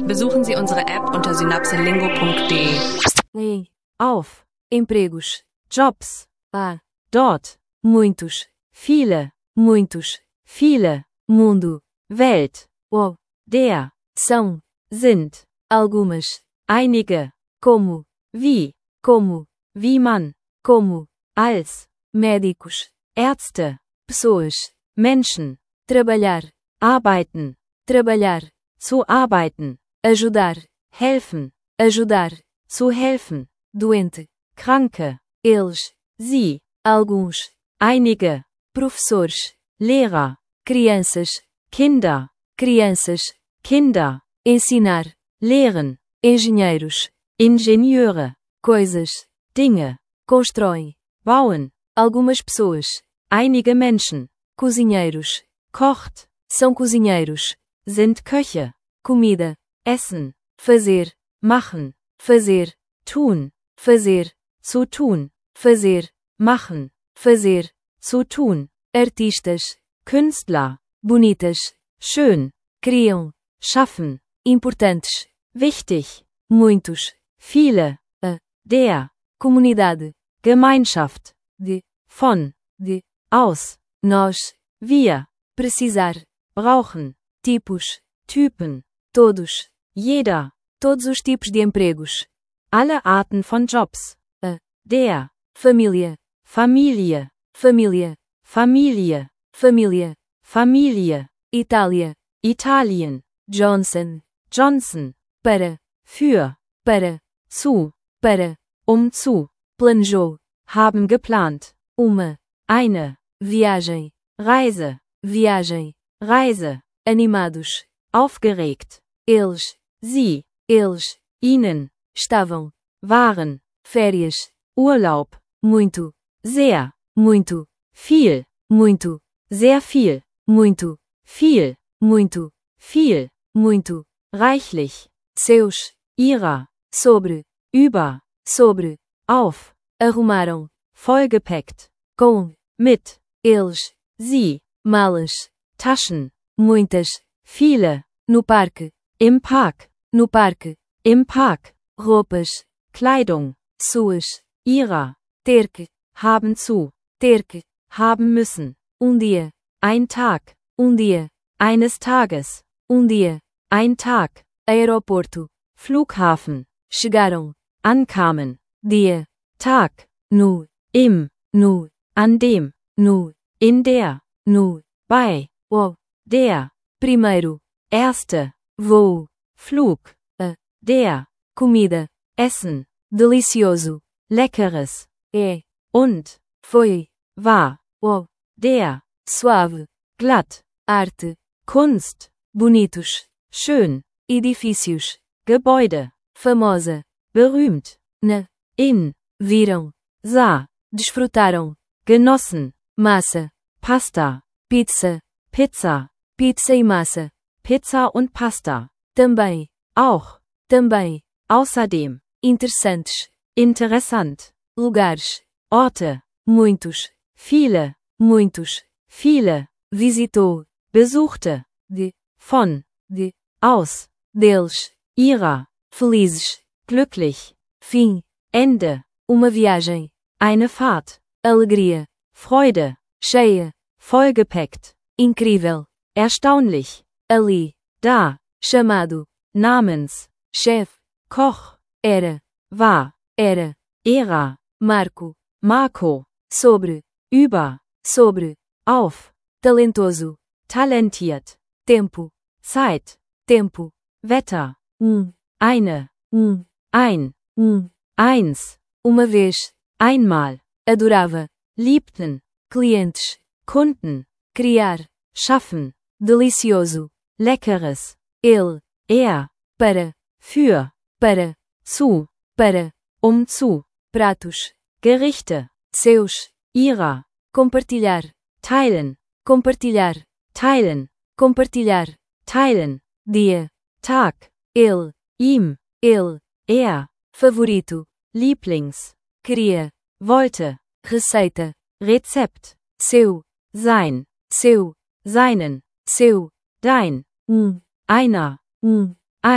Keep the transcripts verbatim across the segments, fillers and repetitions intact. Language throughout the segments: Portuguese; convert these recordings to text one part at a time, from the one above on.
Besuchen Sie unsere App unter synapselingo punkt de. Ei, auf, empregos, jobs, há, dort, muitos, viele, muitos, viele, mundo, Welt, o, der, são, sind, algumas, einige, como, wie, como, wie man, como, als, médicos, Ärzte, pessoas, Menschen, trabalhar, arbeiten, trabalhar, zu arbeiten, ajudar, helfen, ajudar, zu helfen, doente, kranke, eles, sie, alguns, einige, professores, Lehrer, crianças, Kinder, crianças, Kinder, ensinar, lehren, engenheiros, Ingenieure, coisas, Dinge, constrói, bauen, algumas pessoas, einige Menschen, cozinheiros, kocht, são cozinheiros, sind Köche, comida, essen, fazer, machen, fazer, tun, fazer, zu tun, fazer, machen, fazer, zu tun, artistas, Künstler, bonitas, schön, criam, schaffen, importantes, wichtig, muitos, viele, a, der, comunidade, Gemeinschaft, de, von, de, aus, nós, wir, precisar, brauchen, tipos, Typen, todos, jeder, todos os tipos de empregos, alle Arten von Jobs, a, der, família, Familie, família, Familie, família, Familie, Itália, Italien, Johnson, Johnson, para, für, para, zu, para, um zu, planejou, haben geplant, uma, eine, viagem, Reise, viagem, Reise, animados, aufgeregt, eles, sie, eles, ihnen, estavam, waren, férias, Urlaub, muito, sehr, muito, viel, muito, sehr viel, muito, viel, muito, viel, muito, reichlich, seus, ihrer, sobre, über, sobre, auf, arrumaram, vollgepackt, com, mit, eles, sie, malas, Taschen, muitas, viele, no parque, im Park, no parque, im Park, roupas, Kleidung, suas, ihrer, ter que, haben zu, ter que, haben müssen, um dia, ein Tag, um dia, eines Tages, um dia, ein Tag, Aeroporto, Flughafen, chegaram, ankamen, dia, Tag, no, im, no, an dem, no, in der, no, bei, o, der, primeiro, erste, voo, Flug, a, der, comida, essen, delicioso, leckeres, é, und, foi, war, o, der, suave, glatt, arte, Kunst, bonitos, schön, edifícios, Gebäude, famosa, berühmt, na, in, viram, sah, desfrutaram, genossen, massa, Pasta, Pizza, Pizza, Pizza e massa, Pizza und Pasta, também, auch, também, außerdem, interessantes, interessant, lugares, Orte, muitos, viele, muitos, viele, visitou, besuchte, de, von, de, aus, deles, ihrer, felizes, glücklich, fim, Ende, uma viagem, eine Fahrt, alegria, Freude, cheia, vollgepackt, incrível, erstaunlich, ali, da, chamado, namens, Chef, Koch, era, war, era, era, Marco, Marco, sobre, über, sobre, auf, talentoso, talentiert, tempo, Zeit, tempo, Wetter, um, eine, um, ein, um, eins, uma vez, einmal, adorava, liebten, clientes, Kunden, criar, schaffen, delicioso, leckeres, ele, er, para, für, para, zu, para, um zu, pratos, Gerichte, seus, ihrer, compartilhar, teilen, compartilhar, teilen, compartilhar, teilen, dia, Tag, ele, ihm, ele, er, favorito, Lieblings, queria, wollte, receita, Rezept, seu, sein, seu, seinen, seu, dein, um, einer, um, ein,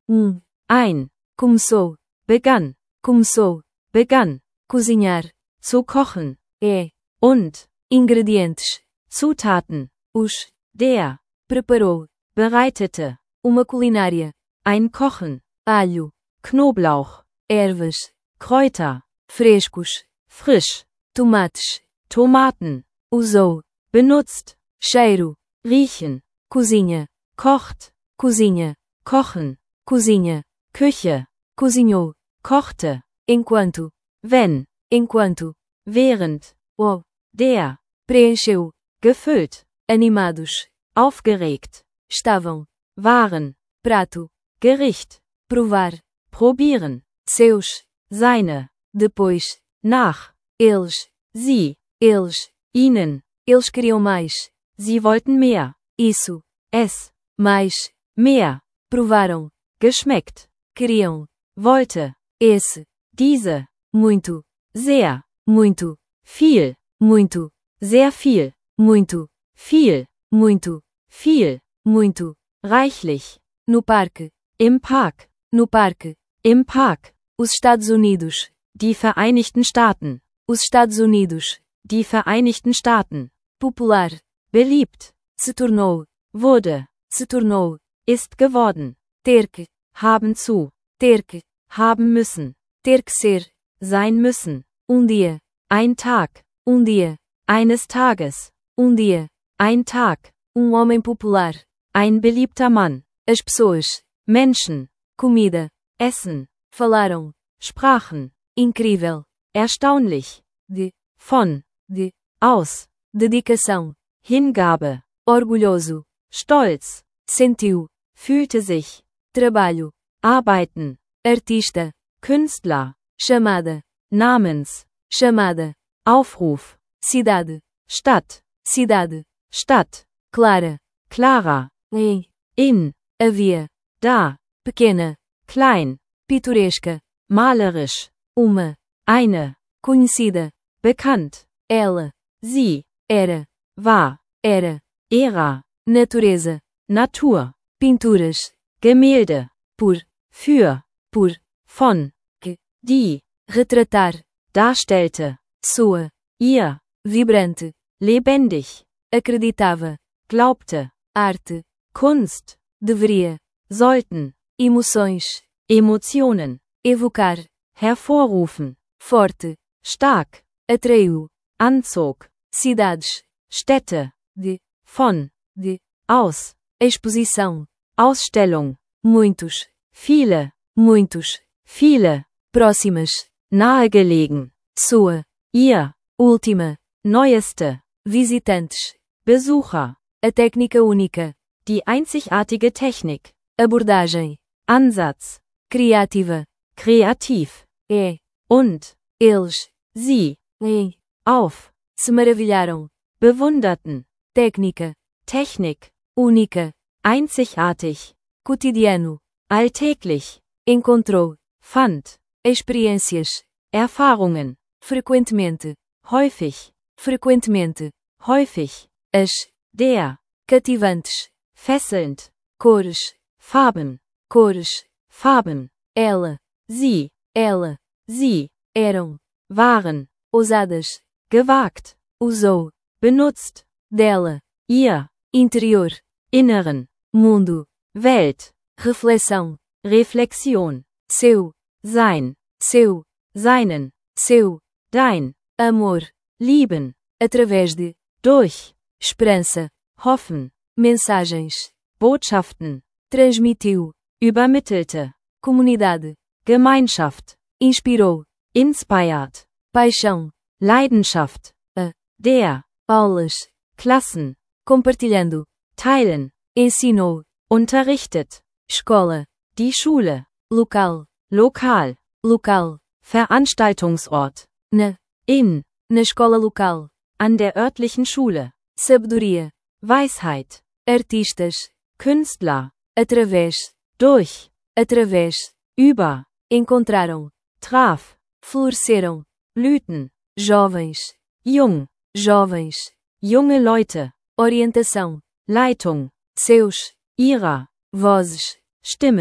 Um. Ein. Começou. Begann. Começou. Begann. Cozinhar. Zu kochen. É. Und. Ingredientes. Zutaten. Os. Der. Preparou. Bereitete. Uma culinária. Ein Kochen. Alho. Knoblauch. Ervas. Kräuter. Frescos. Frisch. Tomates. Tomaten. Usou. Benutzt. Cheiro. Riechen. Cozinha. Kocht. Cozinha. Kochen. Cozinha. Küche. Cozinhou. Kochte. Enquanto. Wenn. Enquanto. Während. O. Der. Preencheu. Gefüllt. Animados. Aufgeregt. Estavam. Waren. Prato. Gericht. Provar. Probieren. Seus. Seine. Depois. Nach. Eles. Sie. Eles. Ihnen. Eles queriam mais. Sie wollten mehr. Isso. Es. Mais. Mehr. Provaram. Geschmeckt. Queriam. Wollte. Esse. Diese. Muito. Sehr. Muito. Viel. Muito. Sehr viel. Muito. Viel. Muito. Viel. Muito. Reichlich. No parque. Im Park. No parque. Im Park. Os Estados Unidos. Die Vereinigten Staaten. Os Estados Unidos. Die Vereinigten Staaten. Popular. Beliebt. Se tornou. Wurde. Se tornou. Ist geworden. Ter que. Haben zu. Ter que. Haben müssen. Ter que ser. Sein müssen. Um dia. Ein Tag. Um dia. Eines Tages. Um dia. Ein Tag. Um homem popular. Ein beliebter Mann. As pessoas. Menschen. Comida. Essen. Falaram. Sprachen. Incrível. Erstaunlich. De. Von. De. Aus. Dedicação. Hingabe. Orgulhoso. Stolz. Sentiu. Fühlte sich. Trabalho. Arbeiten. Artista. Künstler. Chamada. Namens. Chamada. Aufruf. Cidade. Stadt. Cidade. Stadt. Clara. Clara. Em. In. Havia. Da. Pequena. Klein. Pitoresca. Malerisch. Uma. Eine. Conhecida. Bekannt. Ela. Sie. Era. War. Era. Ära. Natureza. Natur. Pinturas. Gemälde. Por. Für. Por. Von. Que. Die. Retratar. Darstellte. Sua. Ihr. Vibrante. Lebendig. Acreditava. Glaubte. Arte. Kunst. Deveria. Sollten. Emoções. Emotionen. Evocar. Hervorrufen. Forte. Stark. Atraiu. Anzog. Cidades. Städte. De. Von. De. Aus. Exposição. Ausstellung. Muitos. Viele. Muitos. Viele. Próximas. Nahegelegen. Sua. Ihr. Última. Neueste. Visitantes. Besucher. A técnica única. Die einzigartige Technik. Abordagem. Ansatz. Criativa. Kreativ. É. Und. Eles. Sie. Em. Auf. Se maravilharam. Bewunderten. Técnica. Technik. Única. Einzigartig. Cotidiano. Alltäglich. Encontrou. Fand. Experiências. Erfahrungen. Frequentemente. Häufig. Frequentemente. Häufig. As. Der. Cativantes. Fesselnd. Cores. Farben. Cores. Farben. Ela. Sie. Ela. Sie. Eram. Waren. Ousadas. Gewagt. Usou. Benutzt. Dela. Ihr. Interior. Inneren. Mundo. Welt. Reflexão. Reflexion. Seu. Sein. Seu. Seinen. Seu. Dein. Amor. Lieben. Através de. Durch. Esperança. Hoffen. Mensagens. Botschaften. Transmitiu. Übermittelte. Comunidade. Gemeinschaft. Inspirou. Inspired. Paixão. Leidenschaft. A. Der. Aulas. Klassen. Compartilhando. Teilen. Ensinou. Unterrichtet. Escola. Die Schule. Local. Lokal. Local. Veranstaltungsort. Na. In. Na escola local. An der örtlichen Schule. Sabedoria. Weisheit. Artistas. Künstler. Através. Durch. Através. Über. Encontraram. Traf. Floresceram. Blüten. Jovens. Jung. Jovens. Junge Leute. Orientação. Leitung. Seus. Ihrer. Vozes. Stimmen.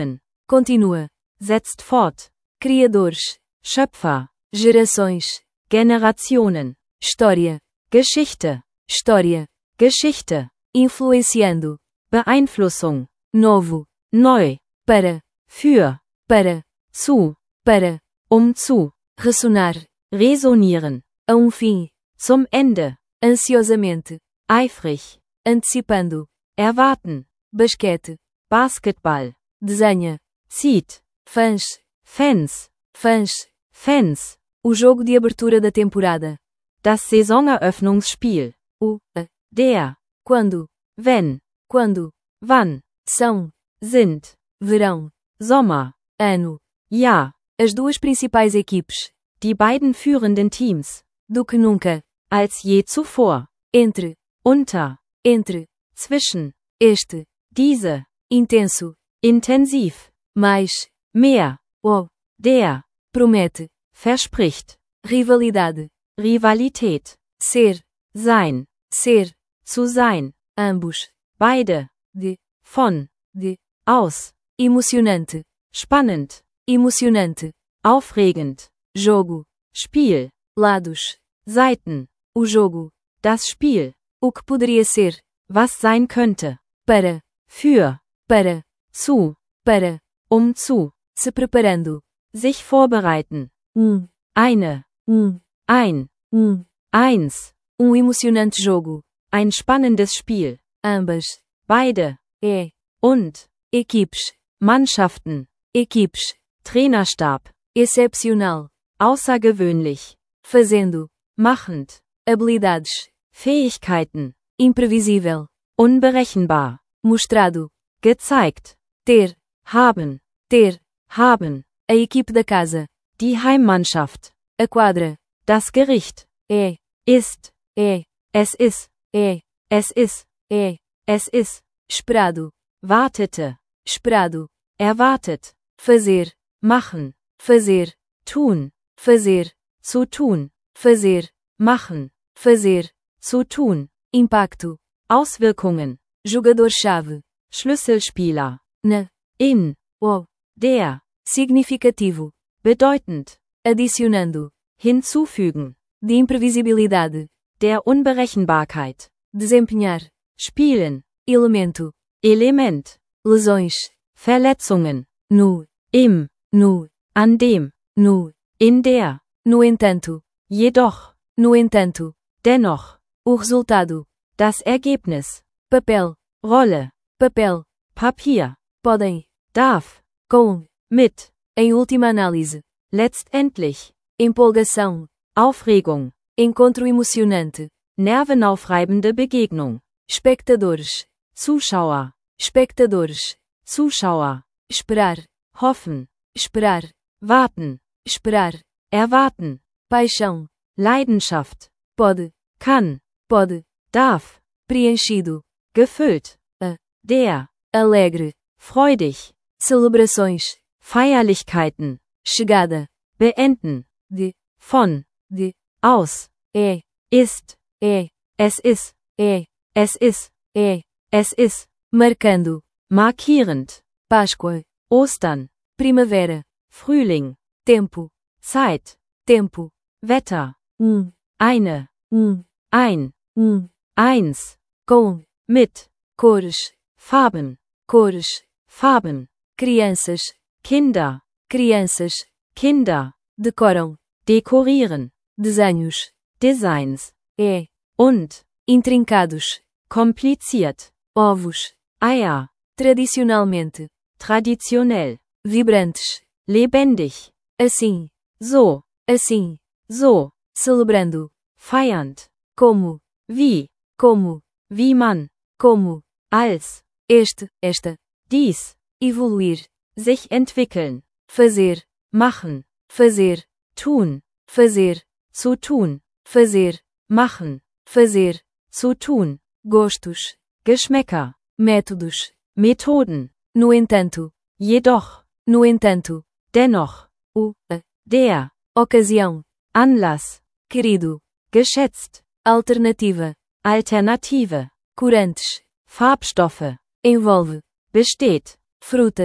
Continua. setzt fort, Criadores. Schöpfer, Gerações. Generationen, História. Geschichte, História. Geschichte, Influenciando. Beeinflussung, Novo. neu, Para. für, Para. zu, Para. um zu, Ressonar. resonieren, A um fim. zum Ende, Ansiosamente. eifrig, Antecipando. erwarten, Basquete. Basketball, Desenha. zieht, Fãs. Fans, Fãs. Fans, O jogo de abertura da temporada. das Saisoneröffnungsspiel, O. A. der, Quando. wenn, Quando. wann, São. sind, Verão. Sommer, Ano. ja, As duas principais equipes. die beiden führenden Teams, Do que nunca. als je zuvor, Entre. unter, Entre. zwischen, Este. diese, Intenso. intensiv, Mais. mehr, O. der, Promete. verspricht, Rivalidade. Rivalität, Ser. sein, Ser. zu sein, Ambos. beide, De. von, De. aus, Emocionante. spannend, Emocionante. aufregend, Jogo. Spiel, Lados. Seiten, O jogo. das Spiel, O que poderia ser. was sein könnte, Para. für, Para. zu, Para. um zu, Se preparando. sich vorbereiten, Um. eine, Um. ein, Um. eins, Um emocionante jogo. ein spannendes Spiel, Ambas. beide, É. und, Equipes. Mannschaften, Equipes. Trainerstab, Excepcional. außergewöhnlich, Fazendo. machend, Habilidades. Fähigkeiten, Imprevisível. unberechenbar, Mostrado. gezeigt, Ter. haben, Ter. haben, A equipe da casa. die Heimmannschaft, A quadra. das Gericht, É. ist, É. es ist, É. es ist, É. es ist, Esperado. wartete, Esperado. erwartet, Fazer. machen, Fazer. tun, Fazer. zu tun, Fazer. machen, Fazer. zu tun, Impacto. Auswirkungen, Jogador-chave. Schlüsselspieler, Na. in, O. der, Significativo. bedeutend, Adicionando. hinzufügen, De imprevisibilidade. der Unberechenbarkeit, Desempenhar. spielen, Elemento. Element, Lesões. Verletzungen, No. im, No. an dem, No. in der, No entanto. jedoch, No entanto. dennoch, O resultado. das Ergebnis, Papel. Rolle, Papel. Papier, Podem. darf, Com. mit, Em última análise. letztendlich, Empolgação. Aufregung, Encontro emocionante. nervenaufreibende Begegnung, Espectadores. Zuschauer, Espectadores. Zuschauer, Esperar. hoffen, Esperar. warten, Esperar. erwarten, Paixão. Leidenschaft, Pode. kann, Pode. darf, Preenchido. gefüllt, A. der, Alegre. freudig, Celebrações. Feierlichkeiten, Chegada. beenden, De. von, De. aus, É. ist, É. es ist, É. es ist, É. es ist, Marcando. markierend, Páscoa. Ostern, Primavera. Frühling, Tempo. Zeit, Tempo. Wetter, Um. eine, Um. ein, Um. eins, Com. mit, Cores. Farben, Cores. Farben, Crianças. Kinder, Crianças. Kinder, Decoram. dekorieren, Desenhos. Designs, É. und, Intrincados. kompliziert, Ovos. Eier, Tradicionalmente. traditionell, Vibrantes. lebendig, Assim. so, Assim. so, Celebrando. feiernd, Como. wie, Como. wie man, Como. als, Este. Esta. dies, Evoluir. sich entwickeln, Fazer. machen, Fazer. tun, Fazer. zu tun, Fazer. machen, Fazer. zu tun, Gostos. Geschmäcker, Métodos. Methoden, No entanto. jedoch, No entanto. dennoch, O. A. der, Ocasião. Anlass, Querido. geschätzt, Alternativa. Alternative, Corantes. Farbstoffe, Envolve. besteht, Frutas.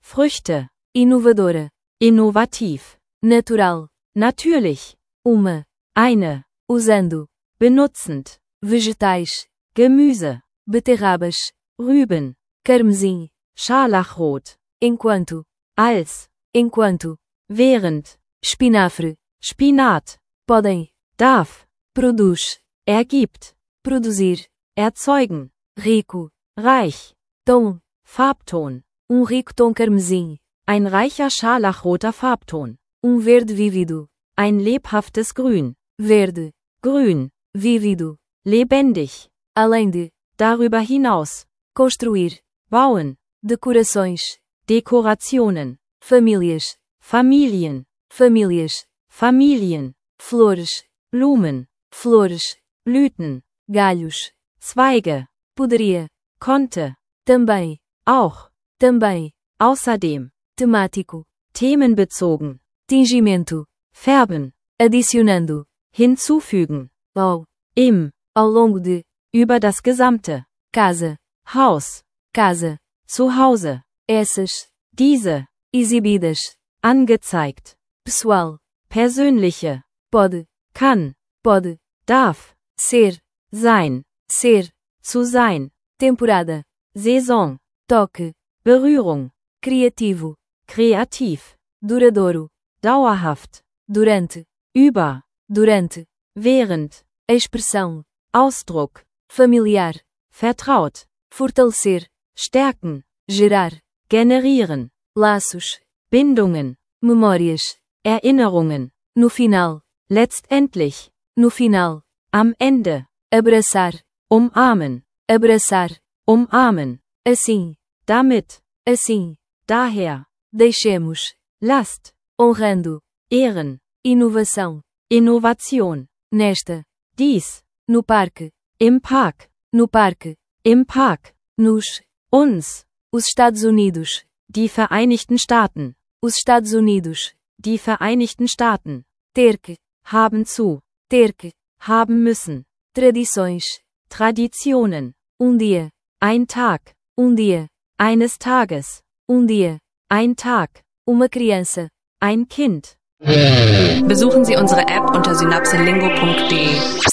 Früchte. Inovadora. Innovativ. Natural. Natürlich. Uma. Eine. Usando. Benutzend. Vegetais. Gemüse. Beterrabas. Rüben. Carmesim. Scharlachrot. Enquanto. Als. Enquanto. Während. Espinafre. Spinat. Podem. Darf. Produz. Ergibt. Produzir. Erzeugen. Rico. Reich. Tom. Farbton. Um rico tom carmesim. Ein reicher scharlachroter Farbton. Um verde vívido. Ein lebhaftes Grün. Verde. Grün. Vívido. Lebendig. Além de. Darüber hinaus. Construir. Bauen. Decorações. Dekorationen. Famílias. Familien. Famílias. Familien. Flores. Blumen. Flores. Blüten. Galhos. Zweige. Poderia. Konnte. Também. Auch. Também. Außerdem. Temático. Themenbezogen. Tingimento. Färben. Adicionando. Hinzufügen. Ao. Im. Ao longo de. Über das gesamte. Casa. Haus. Casa. Zu Hause. Essas. Diese. Exibidas. Angezeigt. Pessoal. Persönliche. Pode. Kann. Pode. Darf. Ser. Sein. Ser. Zu sein. Temporada. Saison. Toque. Berührung. Criativo. Kreativ. Duradouro. Dauerhaft. Durante. Über. Durante. Während. Expressão. Ausdruck. Familiar. Vertraut. Fortalecer. Stärken. Gerar. Generieren. Laços. Bindungen. Memórias. Erinnerungen. No final. Letztendlich. No final. Am Ende. Abraçar. Umarmen. Abraçar. Umarmen. Assim. Damit. Assim. Daher. Deixemos. Lasst. Honrando. Ehren. Inovação. Innovation. Nesta. Dies. No parque. Im Park. No parque. Im Park. Nos. Uns. Os Estados Unidos. Die Vereinigten Staaten. Os Estados Unidos. Die Vereinigten Staaten. Ter que. Haben zu. Ter que. Haben müssen. Tradições. Traditionen. Um dia. Ein Tag. Um dia. Eines Tages. Um dia. Ein Tag. Uma criança. Ein Kind. Besuchen Sie unsere App unter synapselingo punkt de.